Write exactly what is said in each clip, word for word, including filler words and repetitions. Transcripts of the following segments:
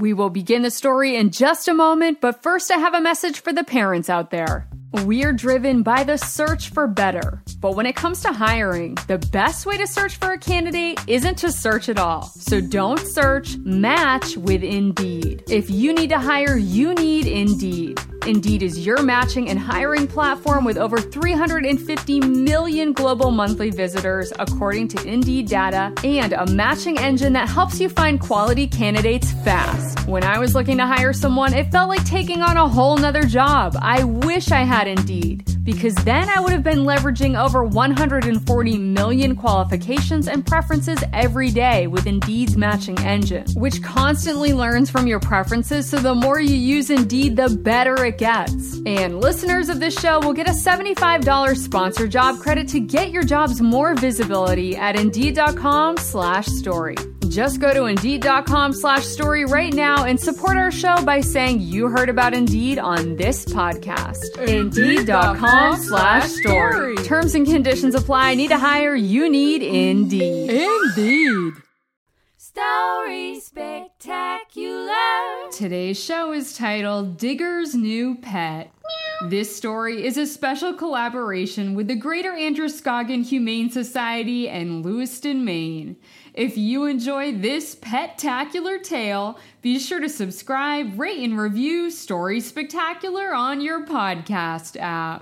We will begin the story in just a moment, but first I have a message for the parents out there. We're driven by the search for better. But when it comes to hiring, the best way to search for a candidate isn't to search at all. So don't search, match with Indeed. If you need to hire, you need Indeed. Indeed is your matching and hiring platform with over three hundred fifty million global monthly visitors, according to Indeed data, and a matching engine that helps you find quality candidates fast. When I was looking to hire someone, it felt like taking on a whole nother job. I wish I had Indeed, because then I would have been leveraging over one hundred forty million qualifications and preferences every day with Indeed's matching engine, which constantly learns from your preferences, so the more you use Indeed, the better it gets. And listeners of this show will get a seventy-five dollars sponsor job credit to get your jobs more visibility at Indeed.com slash story. Just go to Indeed.com slash story right now and support our show by saying you heard about Indeed on this podcast. Indeed.com slash story. Terms and conditions apply. Need to hire? You need Indeed. Indeed. Story Spectacular. Today's show is titled Digger's New Pet. This story is a special collaboration with the Greater Androscoggin Humane Society and Lewiston, Maine. If you enjoy this pet-tacular tale, be sure to subscribe, rate, and review Story Spectacular on your podcast app.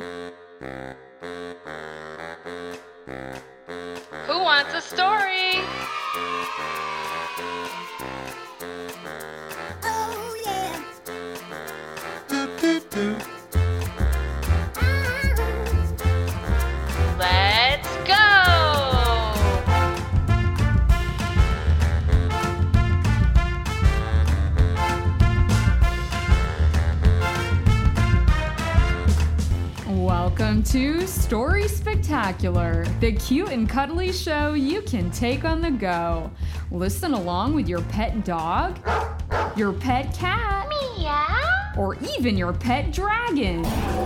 Who wants a story? Oh yeah. Let's go! Welcome to Story Spectacular, the cute and cuddly show you can take on the go. Listen along with your pet dog, your pet cat, Meow. or even your pet dragon.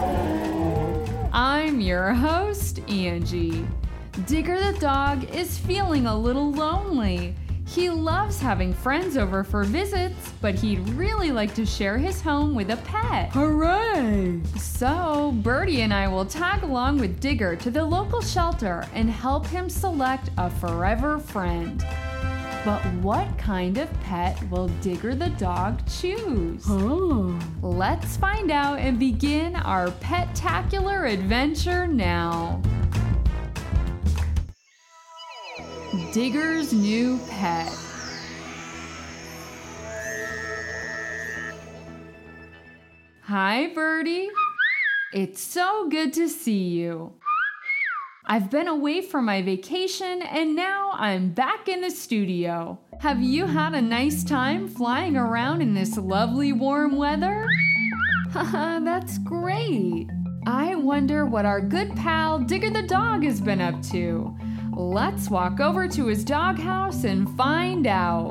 I'm your host, Angie. Digger the dog is feeling a little lonely. He loves having friends over for visits, but he'd really like to share his home with a pet. Hooray! So, Birdie and I will tag along with Digger to the local shelter and help him select a forever friend. But what kind of pet will Digger the dog choose? Oh. Let's find out and begin our pet-tacular adventure now. Digger's new pet. Hi, Birdie. It's so good to see you. I've been away for my vacation and now I'm back in the studio. Have you had a nice time flying around in this lovely warm weather? Haha, that's great. I wonder what our good pal Digger the dog has been up to. Let's walk over to his doghouse and find out.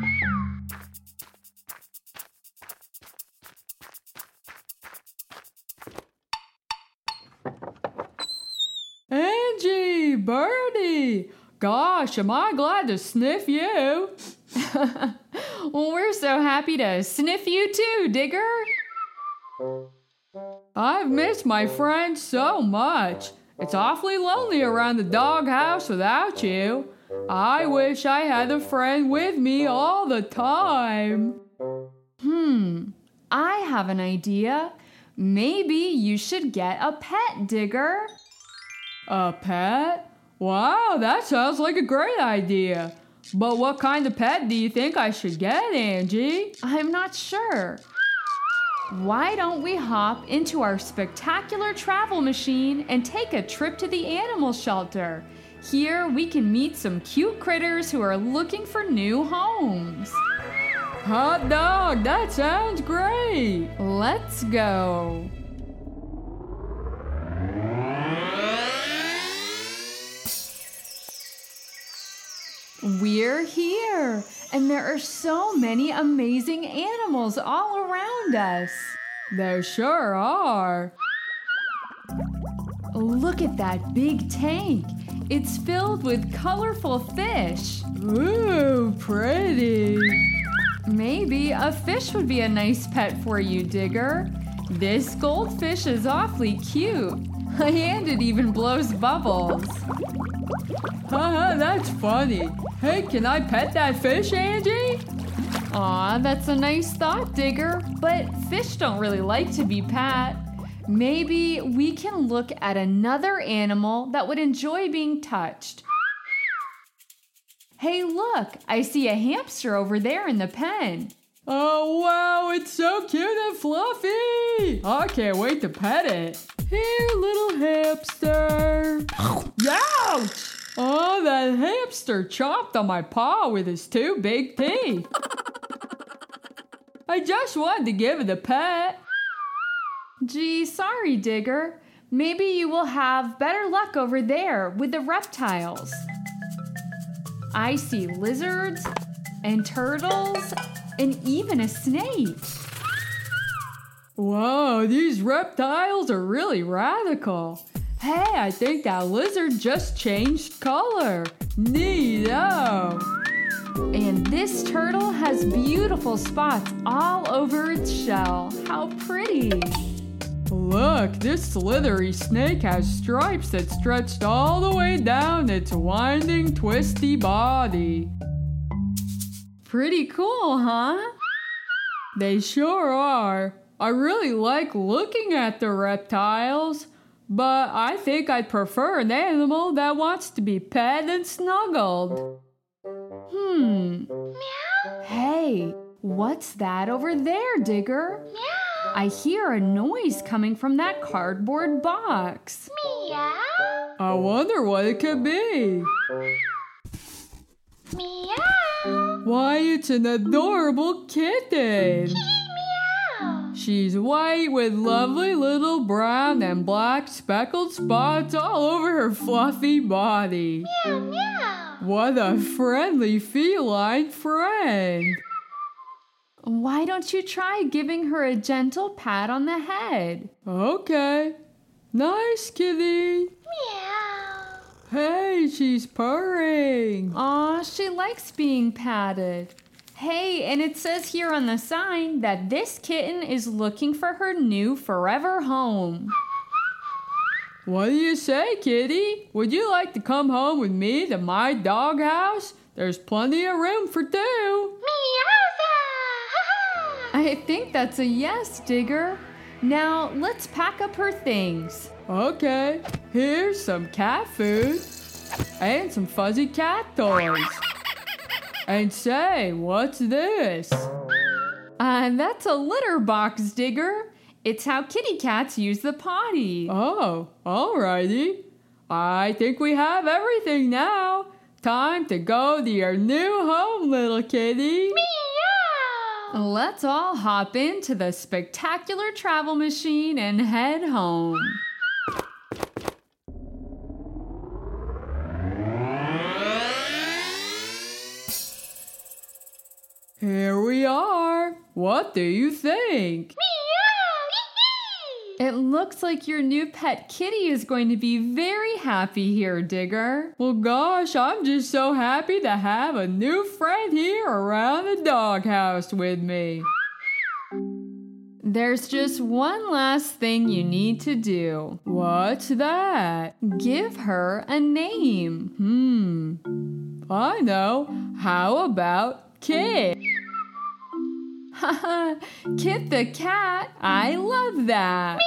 Angie, Birdie, gosh, am I glad to sniff you. Well, we're so happy to sniff you too, Digger. I've missed my friends so much. It's awfully lonely around the doghouse without you. I wish I had a friend with me all the time. Hmm, I have an idea. Maybe you should get a pet, Digger. A pet? Wow, that sounds like a great idea. But what kind of pet do you think I should get, Angie? I'm not sure. Why don't we hop into our spectacular travel machine and take a trip to the animal shelter? Here we can meet some cute critters who are looking for new homes. Hot dog, that sounds great. Let's go. We're here, and there are so many amazing animals all around us. There sure are. Look at that big tank. It's filled with colorful fish. Ooh, pretty. Maybe a fish would be a nice pet for you, Digger. This goldfish is awfully cute. And it even blows bubbles. Haha, that's funny. Hey, can I pet that fish, Angie? Aw, that's a nice thought, Digger. But fish don't really like to be pat. Maybe we can look at another animal that would enjoy being touched. Hey, look, I see a hamster over there in the pen. Oh, wow, it's so cute and fluffy. I can't wait to pet it. Here, little hamster. Ouch! Oh, that hamster chomped on my paw with his two big teeth. I just wanted to give it a pet. Gee, sorry, Digger. Maybe you will have better luck over there with the reptiles. I see lizards and turtles and even a snake. Whoa, these reptiles are really radical. Hey, I think that lizard just changed color. Neato. And this turtle has beautiful spots all over its shell. How pretty. Look, this slithery snake has stripes that stretched all the way down its winding, twisty body. Pretty cool, huh? They sure are. I really like looking at the reptiles, but I think I'd prefer an animal that wants to be pet and snuggled. Hmm. Meow. Hey, what's that over there, Digger? Meow. I hear a noise coming from that cardboard box. Meow. I wonder what it could be. Meow. Why, it's an adorable kitten. Meow. She's white with lovely little brown and black speckled spots all over her fluffy body. Meow. Meow. What a friendly feline friend. Why don't you try giving her a gentle pat on the head? Okay. Nice kitty. Meow. Hey, she's purring. Aw, she likes being patted. Hey, and it says here on the sign that this kitten is looking for her new forever home. What do you say, kitty? Would you like to come home with me to my doghouse? There's plenty of room for two. I think that's a yes, Digger. Now, let's pack up her things. Okay, here's some cat food and some fuzzy cat toys. And say, what's this? Uh, that's a litter box, Digger. It's how kitty cats use the potty. Oh, alrighty. I think we have everything now. Time to go to your new home, little kitty. Let's all hop into the spectacular travel machine and head home. Here we are. What do you think? It looks like your new pet kitty is going to be very happy here, Digger. Well, gosh, I'm just so happy to have a new friend here around the doghouse with me. There's just one last thing you need to do. What's that? Give her a name. Hmm. I know. How about Kit? Haha, Kit the cat. I love that.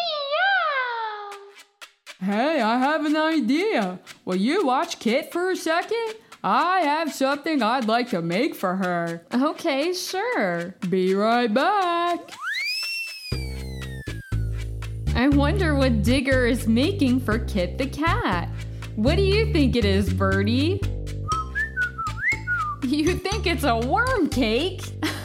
Hey, I have an idea. Will you watch Kit for a second? I have something I'd like to make for her. Okay, sure. Be right back. I wonder what Digger is making for Kit the cat. What do you think it is, Birdie? You think it's a worm cake?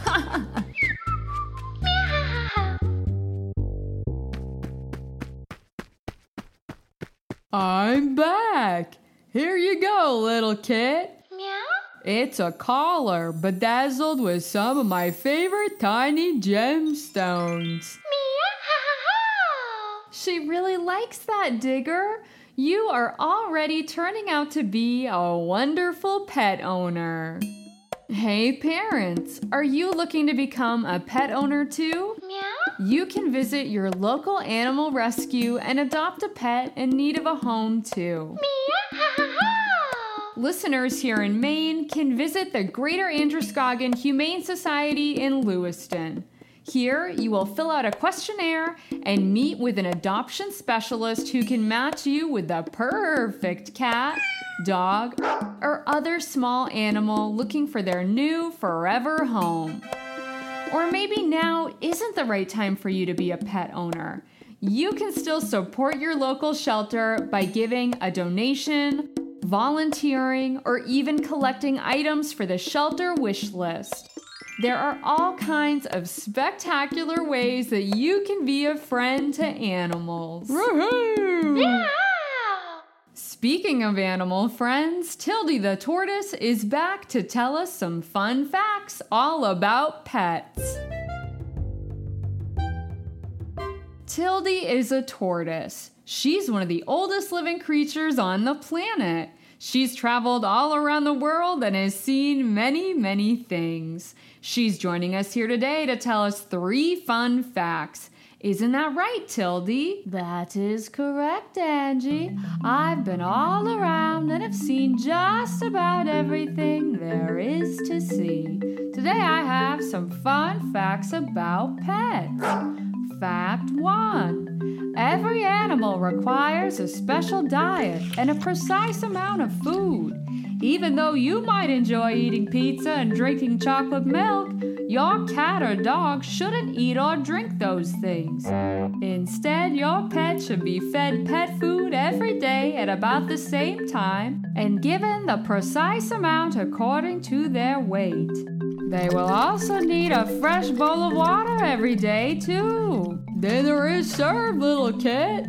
I'm back. Here you go, little Kit. Meow. It's a collar bedazzled with some of my favorite tiny gemstones. She really likes that, Digger. You are already turning out to be a wonderful pet owner. Hey parents, are you looking to become a pet owner too? Meow. You can visit your local animal rescue and adopt a pet in need of a home too. Meow. Listeners here in Maine can visit the Greater Androscoggin Humane Society in Lewiston. Here, you will fill out a questionnaire and meet with an adoption specialist who can match you with the perfect cat, dog, or other small animal looking for their new forever home. Or maybe now isn't the right time for you to be a pet owner. You can still support your local shelter by giving a donation, volunteering, or even collecting items for the shelter wish list. There are all kinds of spectacular ways that you can be a friend to animals. Woohoo! Meow. Speaking of animal friends, Tildy the tortoise is back to tell us some fun facts all about pets. Tildy is a tortoise. She's one of the oldest living creatures on the planet. She's traveled all around the world and has seen many, many things. She's joining us here today to tell us three fun facts. Isn't that right, Tildy? That is correct, Angie. I've been all around and have seen just about everything there is to see. Today I have some fun facts about pets. Fact one. Every animal requires a special diet and a precise amount of food. Even though you might enjoy eating pizza and drinking chocolate milk, your cat or dog shouldn't eat or drink those things. Instead, your pet should be fed pet food every day at about the same time and given the precise amount according to their weight. They will also need a fresh bowl of water every day, too. Dinner is served, little kit.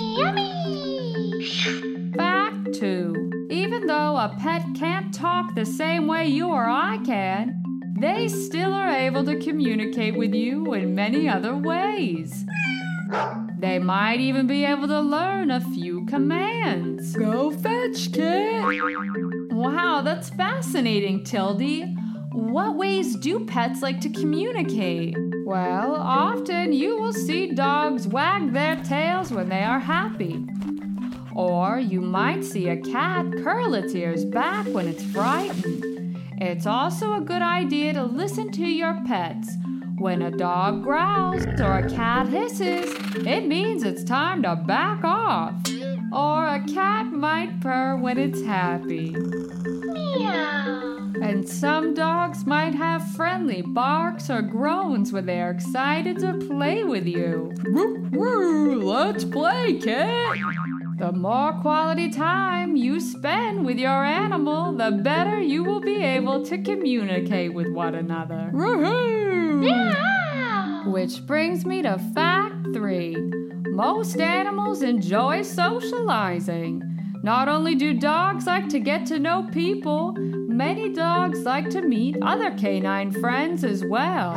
Meow. Fact two. Even though a pet can't talk the same way you or I can, they still are able to communicate with you in many other ways. They might even be able to learn a few commands. Go fetch, kit. Wow, that's fascinating, Tildy. What ways do pets like to communicate? Well, often you will see dogs wag their tails when they are happy. Or you might see a cat curl its ears back when it's frightened. It's also a good idea to listen to your pets. When a dog growls or a cat hisses, it means it's time to back off. Or a cat might purr when it's happy. Meow. And some dogs might have friendly barks or groans when they are excited to play with you. Woo, woo, let's play, kit. The more quality time you spend with your animal, the better you will be able to communicate with one another. Woohoo! Meow. Which brings me to fact three. Most animals enjoy socializing. Not only do dogs like to get to know people, many dogs like to meet other canine friends as well.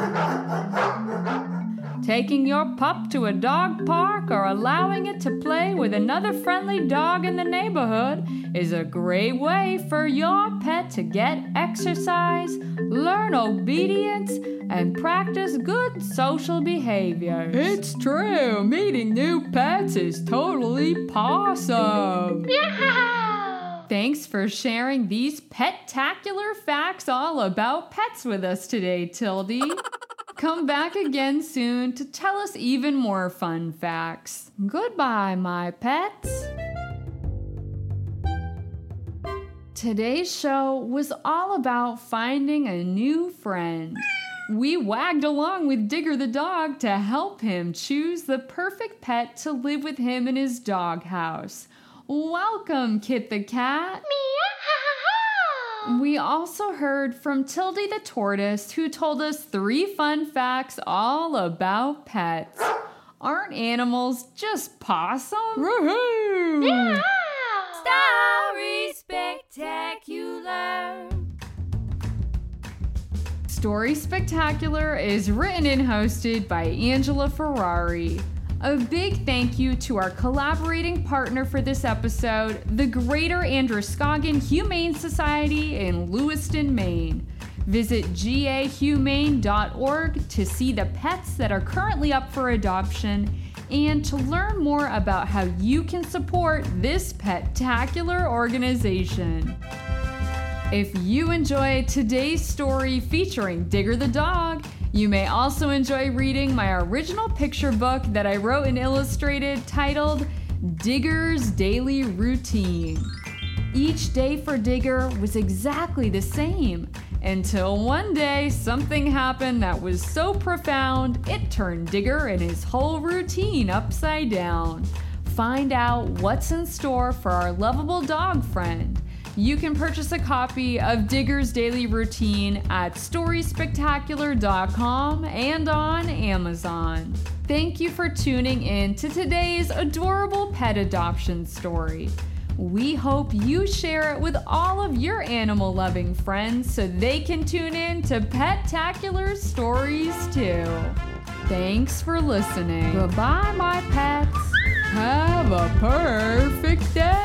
Taking your pup to a dog park or allowing it to play with another friendly dog in the neighborhood is a great way for your pet to get exercise, learn obedience, and practice good social behavior. It's true. Meeting new pets is totally awesome. Meow. Thanks for sharing these pet-tacular facts all about pets with us today, Tildy. Come back again soon to tell us even more fun facts. Goodbye, my pets. Today's show was all about finding a new friend. We wagged along with Digger the dog to help him choose the perfect pet to live with him in his doghouse. Welcome, Kit the cat. Meow. We also heard from Tildy the tortoise, who told us three fun facts all about pets. Aren't animals just possum? Woohoo! Meow. Story Spectacular. Story Spectacular is written and hosted by Angela Ferrari. A big thank you to our collaborating partner for this episode, the Greater Androscoggin Humane Society in Lewiston, Maine. Visit G A humane dot org to see the pets that are currently up for adoption and to learn more about how you can support this pet-tacular organization. If you enjoyed today's story featuring Digger the dog, you may also enjoy reading my original picture book that I wrote and illustrated titled Digger's Daily Routine. Each day for Digger was exactly the same, until one day something happened that was so profound it turned Digger and his whole routine upside down. Find out what's in store for our lovable dog friend. You can purchase a copy of Digger's Daily Routine at story spectacular dot com and on Amazon. Thank you for tuning in to today's adorable pet adoption story. We hope you share it with all of your animal-loving friends so they can tune in to Pet-tacular stories too. Thanks for listening. Goodbye, my pets. Have a perfect day.